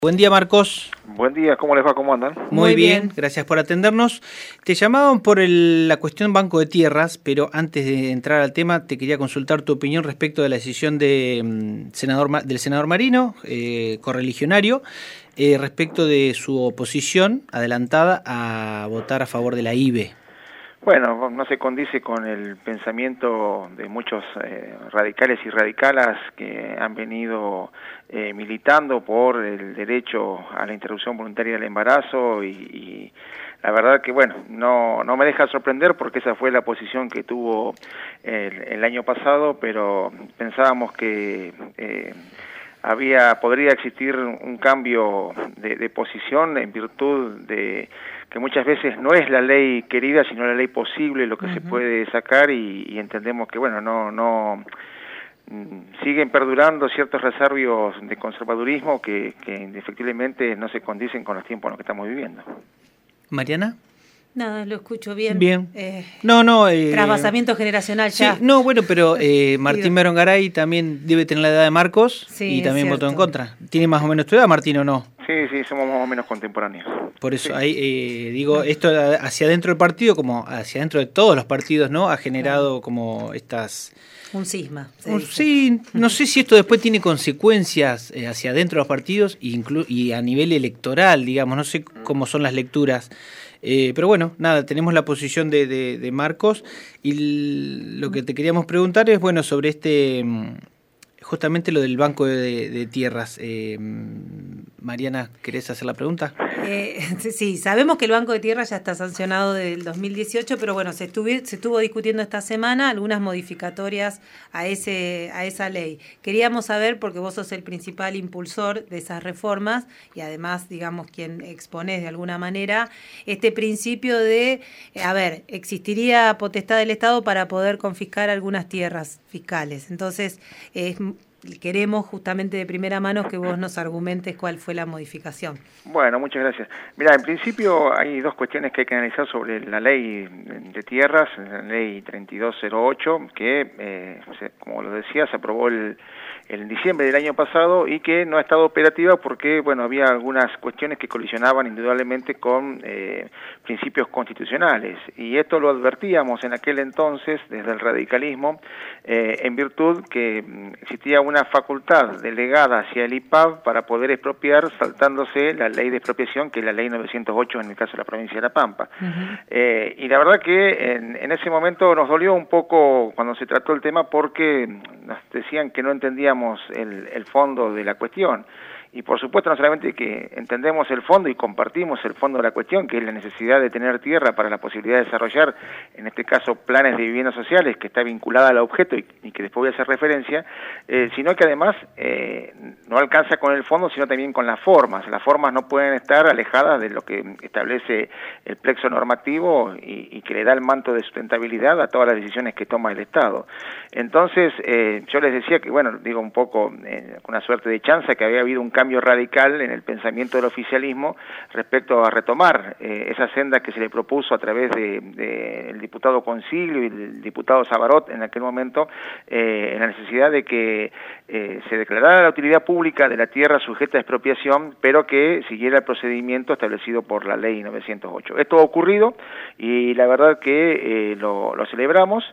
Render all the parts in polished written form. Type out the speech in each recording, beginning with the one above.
Buen día, Marcos. Buen día, ¿cómo les va? ¿Cómo andan? Muy bien, gracias por atendernos. Te llamaban por la cuestión Banco de Tierras, pero antes de entrar al tema te quería consultar tu opinión respecto de la decisión del senador Marino, correligionario, respecto de su oposición adelantada a votar a favor de la IBE. Bueno, no se condice con el pensamiento de muchos radicales y radicalas que han venido militando por el derecho a la interrupción voluntaria del embarazo y la verdad que, bueno, no me deja sorprender porque esa fue la posición que tuvo el año pasado, pero pensábamos que podría existir un cambio de posición en virtud de que muchas veces no es la ley querida, sino la ley posible lo que se puede sacar y entendemos que, bueno, siguen perdurando ciertos resabios de conservadurismo que indefectiblemente no se condicen con los tiempos en los que estamos viviendo. ¿Mariana? Nada, lo escucho bien. Bien. Trasvasamiento generacional ya. Sí, no, bueno, pero Martín Berongaray también debe tener la edad de Marcos y también votó en contra. ¿Tiene más o menos tu edad, Martín, o no? Sí, somos más o menos contemporáneos. Por eso, esto hacia adentro del partido, como hacia adentro de todos los partidos, ¿no? Ha generado como estas... Un cisma. Sí, no sé si esto después tiene consecuencias hacia adentro de los partidos y a nivel electoral, digamos, no sé cómo son las lecturas. Pero bueno, nada, tenemos la posición de Marcos y lo que te queríamos preguntar es, bueno, sobre justamente lo del Banco de Tierras. Mariana, ¿querés hacer la pregunta? Sí, sabemos que el Banco de Tierras ya está sancionado del 2018, pero bueno, se estuvo discutiendo esta semana algunas modificatorias a esa ley. Queríamos saber, porque vos sos el principal impulsor de esas reformas y además, digamos, quien exponés de alguna manera este principio de, existiría potestad del Estado para poder confiscar algunas tierras fiscales. Entonces, queremos justamente de primera mano que vos nos argumentes cuál fue la modificación. Bueno, muchas gracias. Mira, en principio hay dos cuestiones que hay que analizar sobre la ley de tierras, la ley 3208, que, como lo decía, se aprobó en diciembre del año pasado y que no ha estado operativa porque, bueno, había algunas cuestiones que colisionaban indudablemente con principios constitucionales. Y esto lo advertíamos en aquel entonces desde el radicalismo, en virtud que existía una facultad delegada hacia el IPAB para poder expropiar saltándose la ley de expropiación, que es la ley 908 en el caso de la provincia de La Pampa. Y la verdad que en ese momento nos dolió un poco cuando se trató el tema porque nos decían que no entendíamos el fondo de la cuestión. Y por supuesto no solamente que entendemos el fondo y compartimos el fondo de la cuestión, que es la necesidad de tener tierra para la posibilidad de desarrollar, en este caso, planes de viviendas sociales, que está vinculada al objeto y que después voy a hacer referencia, sino que además no alcanza con el fondo, sino también con las formas. Las formas no pueden estar alejadas de lo que establece el plexo normativo y que le da el manto de sustentabilidad a todas las decisiones que toma el Estado. Entonces, yo les decía que, bueno, digo un poco con una suerte de chanza, que había habido un cambio radical en el pensamiento del oficialismo respecto a retomar esa senda que se le propuso a través del diputado Consiglio y el diputado Sabarot en aquel momento, en la necesidad de que se declarara la utilidad pública de la tierra sujeta a expropiación, pero que siguiera el procedimiento establecido por la ley 908. Esto ha ocurrido y la verdad que lo celebramos.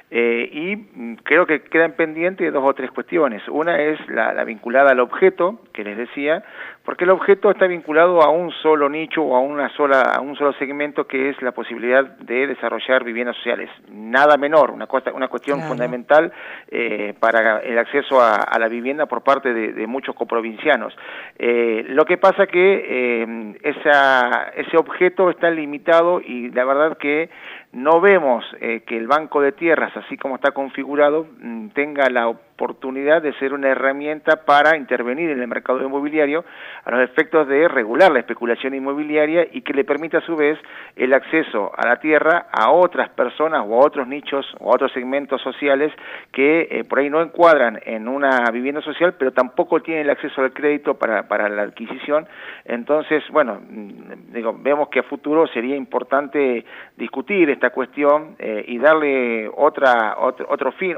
Y creo que quedan pendientes dos o tres cuestiones. Una es la vinculada al objeto, que les decía, porque el objeto está vinculado a un solo nicho o a un solo segmento, que es la posibilidad de desarrollar viviendas sociales. Nada menor, una cuestión fundamental para el acceso a la vivienda por parte de muchos coprovincianos. Lo que pasa que ese objeto está limitado y la verdad que no vemos que el Banco de Tierras, así como está configurado, tenga la oportunidad de ser una herramienta para intervenir en el mercado inmobiliario a los efectos de regular la especulación inmobiliaria y que le permita a su vez el acceso a la tierra a otras personas o a otros nichos o a otros segmentos sociales que por ahí no encuadran en una vivienda social, pero tampoco tienen el acceso al crédito para la adquisición. Entonces, bueno, vemos que a futuro sería importante discutir esta cuestión y darle otro fin,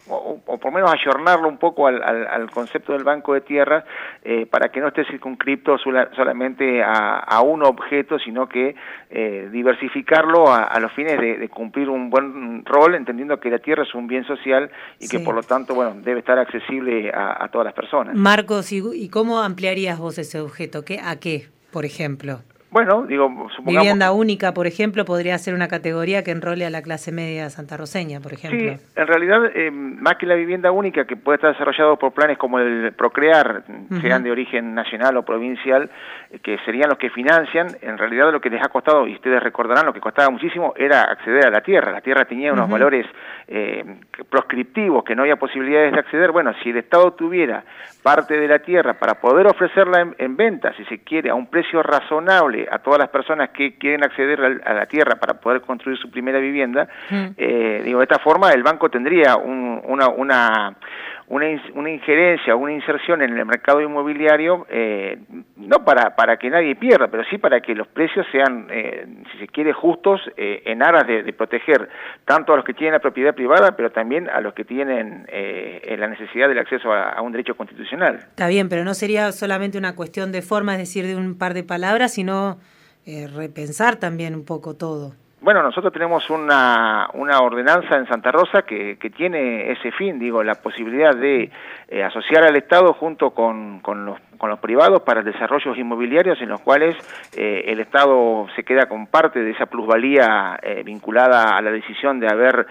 o por lo menos ayornarlo un poco al concepto del banco de tierras, para que no esté circunscripto solamente a un objeto, sino que diversificarlo a los fines de cumplir un buen rol, entendiendo que la tierra es un bien social y que por lo tanto, bueno, debe estar accesible a todas las personas. Marcos, ¿y cómo ampliarías vos ese objeto? ¿A qué, por ejemplo? Bueno, digo, supongamos... Vivienda única, por ejemplo, podría ser una categoría que enrole a la clase media santarroceña, por ejemplo. Sí, en realidad, más que la vivienda única, que puede estar desarrollado por planes como el Procrear, sean de origen nacional o provincial, que serían los que financian, en realidad lo que les ha costado, y ustedes recordarán, lo que costaba muchísimo era acceder a la tierra. La tierra tenía unos valores proscriptivos, que no había posibilidades de acceder. Bueno, si el Estado tuviera parte de la tierra para poder ofrecerla en venta, si se quiere, a un precio razonable a todas las personas que quieren acceder a la tierra para poder construir su primera vivienda, digo, de esta forma el banco tendría una injerencia, una inserción en el mercado inmobiliario, no para que nadie pierda, pero sí para que los precios sean, si se quiere, justos, en aras de proteger tanto a los que tienen la propiedad privada, pero también a los que tienen la necesidad del acceso a un derecho constitucional. Está bien, pero no sería solamente una cuestión de forma, es decir, de un par de palabras, sino repensar también un poco todo. Bueno, nosotros tenemos una ordenanza en Santa Rosa que tiene ese fin, digo, la posibilidad de asociar al Estado junto con los privados para desarrollos inmobiliarios en los cuales el Estado se queda con parte de esa plusvalía vinculada a la decisión de haber,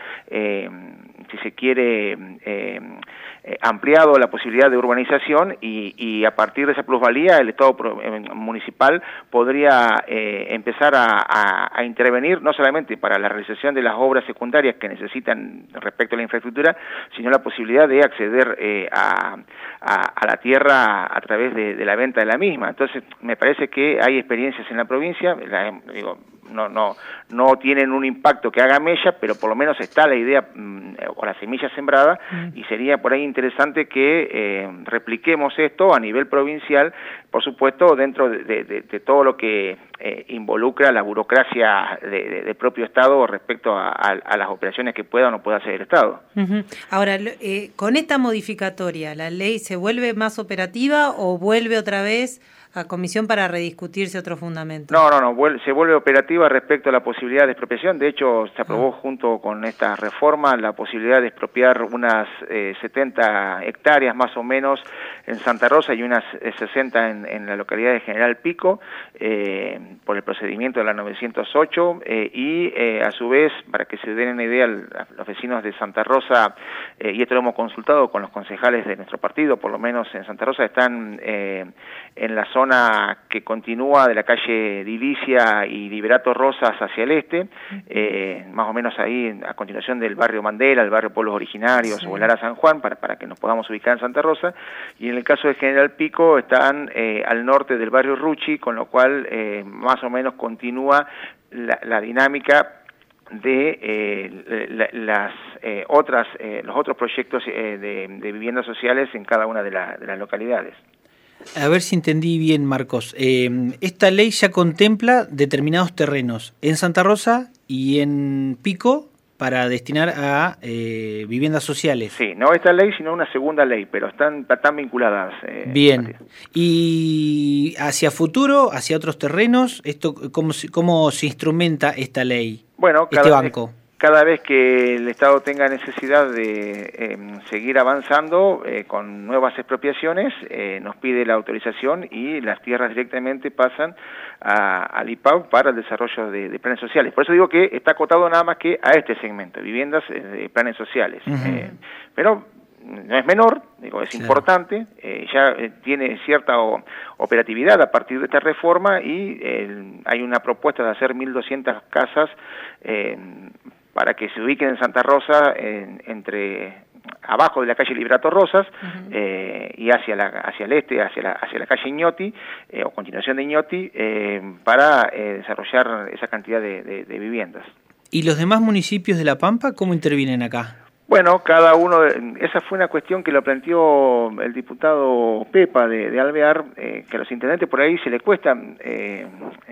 si se quiere, ampliado la posibilidad de urbanización y a partir de esa plusvalía el Estado municipal podría empezar a intervenir no solamente para la realización de las obras secundarias que necesitan respecto a la infraestructura, sino la posibilidad de acceder a la tierra a través de la venta de la misma. Entonces, me parece que hay experiencias en la provincia, no tienen un impacto que haga mella, pero por lo menos está la idea o la semilla sembrada, y sería por ahí interesante que repliquemos esto a nivel provincial, por supuesto dentro de todo lo que involucra la burocracia del propio Estado respecto a las operaciones que pueda o no pueda hacer el Estado. Ahora, con esta modificatoria, ¿la ley se vuelve más operativa o vuelve otra vez a comisión para rediscutirse otro fundamento? No, se vuelve operativa respecto a la posibilidad de expropiación. De hecho, se aprobó junto con esta reforma la posibilidad de expropiar unas 70 hectáreas más o menos en Santa Rosa y unas 60 en la localidad de General Pico, por el procedimiento de la 908, y a su vez, para que se den una idea los vecinos de Santa Rosa, y esto lo hemos consultado con los concejales de nuestro partido, por lo menos en Santa Rosa, están en la zona que continúa de la calle Dilicia y Liberato Rosas hacia el este, más o menos ahí a continuación del barrio Mandela, el barrio Pueblos Originarios, o el Ara San Juan, para que nos podamos ubicar en Santa Rosa, y en el caso de General Pico están al norte del barrio Ruchi, con lo cual más o menos continúa la dinámica de los otros proyectos de viviendas sociales en cada una de las localidades. A ver si entendí bien, Marcos. Esta ley ya contempla determinados terrenos en Santa Rosa y en Pico para destinar a viviendas sociales. Sí, no esta ley, sino una segunda ley, pero están vinculadas. Bien. ¿Y hacia futuro, hacia otros terrenos, esto cómo se instrumenta esta ley, bueno, este banco? Cada vez que el Estado tenga necesidad de seguir avanzando con nuevas expropiaciones, nos pide la autorización y las tierras directamente pasan al IPAB para el desarrollo de planes sociales. Por eso digo que está acotado nada más que a este segmento, viviendas de planes sociales. Pero no es menor, digo, es importante, ya tiene cierta operatividad a partir de esta reforma y hay una propuesta de hacer 1.200 casas para que se ubiquen en Santa Rosa, abajo de la calle Liberato Rosas, y hacia el este, hacia la calle Iñoti, o continuación de Iñoti, para desarrollar esa cantidad de viviendas. ¿Y los demás municipios de La Pampa cómo intervienen acá? Bueno, cada uno, esa fue una cuestión que lo planteó el diputado Pepa de Alvear, que a los intendentes por ahí se les cuesta, en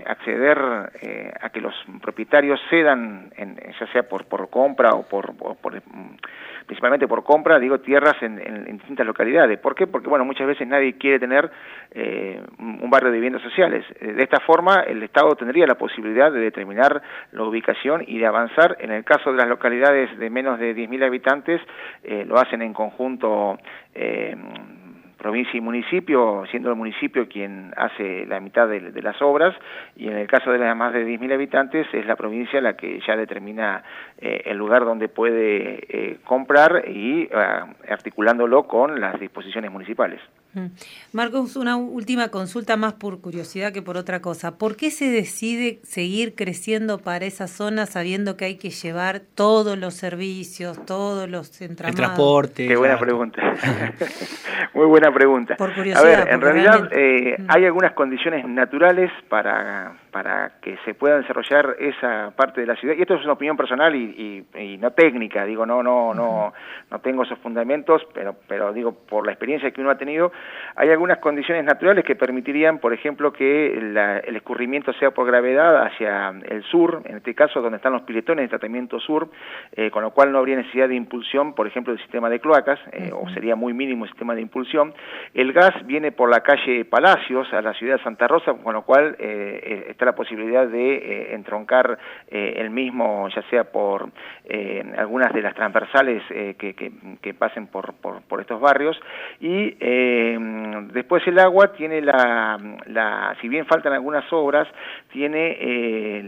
acceder a que los propietarios cedan, ya sea por compra o principalmente por compra, digo, tierras en distintas localidades. ¿Por qué? Porque, bueno, muchas veces nadie quiere tener un barrio de viviendas sociales. De esta forma, el Estado tendría la posibilidad de determinar la ubicación y de avanzar. En el caso de las localidades de menos de 10.000 habitantes, lo hacen en conjunto provincia y municipio, siendo el municipio quien hace la mitad de las obras, y en el caso de las más de 10.000 habitantes es la provincia la que ya determina el lugar donde puede comprar y articulándolo con las disposiciones municipales. Marcos, una última consulta más por curiosidad que por otra cosa. ¿Por qué se decide seguir creciendo para esa zona sabiendo que hay que llevar todos los servicios, todos los entramados? El transporte. Qué buena pregunta. Muy buena pregunta. Por curiosidad. A ver, en realidad hay algunas condiciones naturales para que se pueda desarrollar esa parte de la ciudad, y esto es una opinión personal y no técnica, digo, no tengo esos fundamentos, pero digo, por la experiencia que uno ha tenido, hay algunas condiciones naturales que permitirían, por ejemplo, que el escurrimiento sea por gravedad hacia el sur, en este caso donde están los piletones de tratamiento sur, con lo cual no habría necesidad de impulsión, por ejemplo, del sistema de cloacas, o sería muy mínimo el sistema de impulsión. El gas viene por la calle Palacios a la ciudad de Santa Rosa, con lo cual está la posibilidad de entroncar el mismo, ya sea por algunas de las transversales que pasen por estos barrios, y después el agua tiene si bien faltan algunas obras, tiene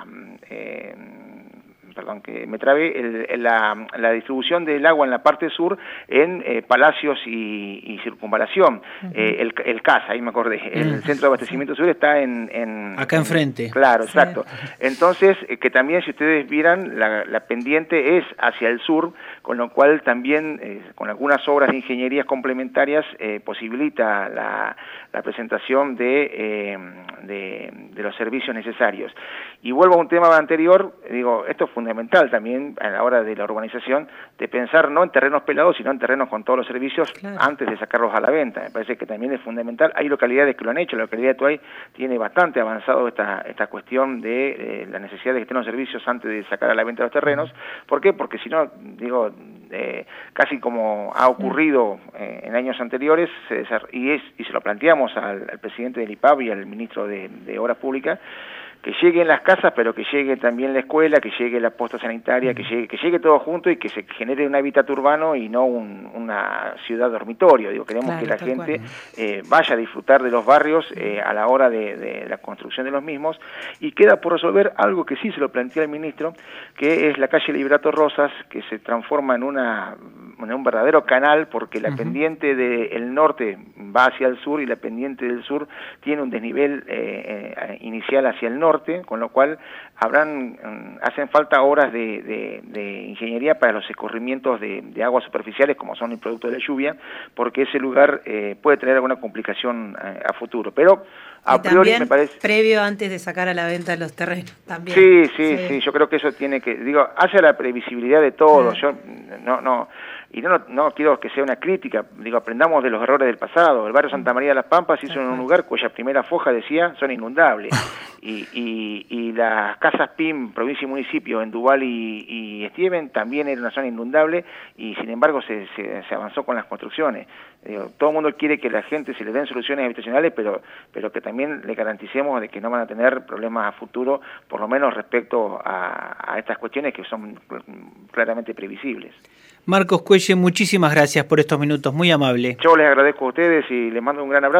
perdón que me trabé, la distribución del agua en la parte sur en Palacios y Circunvalación, el CAS, ahí me acordé, el Centro de Abastecimiento Sur está acá enfrente. Claro, exacto. Entonces, que también si ustedes vieran, la pendiente es hacia el sur, con lo cual también, con algunas obras de ingenierías complementarias, posibilita la presentación de los servicios necesarios. Y vuelvo a un tema anterior, digo, esto es fundamental también a la hora de la urbanización, de pensar no en terrenos pelados, sino en terrenos con todos los servicios antes de sacarlos a la venta. Me parece que también es fundamental. Hay localidades que lo han hecho, la localidad de Tuay tiene bastante avanzado esta cuestión de la necesidad de que estén los servicios antes de sacar a la venta los terrenos. ¿Por qué? Porque si no, digo, casi como ha ocurrido en años anteriores, y se lo planteamos al presidente del IPAB y al ministro de Obras Públicas, que lleguen las casas, pero que llegue también la escuela, que llegue la posta sanitaria, que llegue todo junto y que se genere un hábitat urbano y no una ciudad dormitorio. Digo, queremos que la gente vaya a disfrutar de los barrios a la hora de la construcción de los mismos, y queda por resolver algo que sí se lo plantea el ministro, que es la calle Liberato Rosas, que se transforma en un verdadero canal, porque la pendiente del norte va hacia el sur y la pendiente del sur tiene un desnivel inicial hacia el norte, con lo cual hacen falta obras de ingeniería para los escurrimientos de aguas superficiales, como son el producto de la lluvia, porque ese lugar puede tener alguna complicación a futuro. Pero a priori me parece... previo antes de sacar a la venta los terrenos también. Sí, yo creo que eso tiene que, digo, hacia la previsibilidad de todo. Yo no quiero que sea una crítica, digo, aprendamos de los errores del pasado. El barrio Santa María de las Pampas hizo en un lugar cuya primera foja decía son inundables, y las casas PIM, provincia y municipio, en Duval y Estieven, también era una zona inundable, y sin embargo se avanzó con las construcciones. Digo, todo el mundo quiere que la gente se le den soluciones habitacionales, pero que también le garanticemos de que no van a tener problemas a futuro, por lo menos respecto a estas cuestiones que son claramente previsibles. Marcos Cuelle, muchísimas gracias por estos minutos, muy amable. Yo les agradezco a ustedes y les mando un gran abrazo.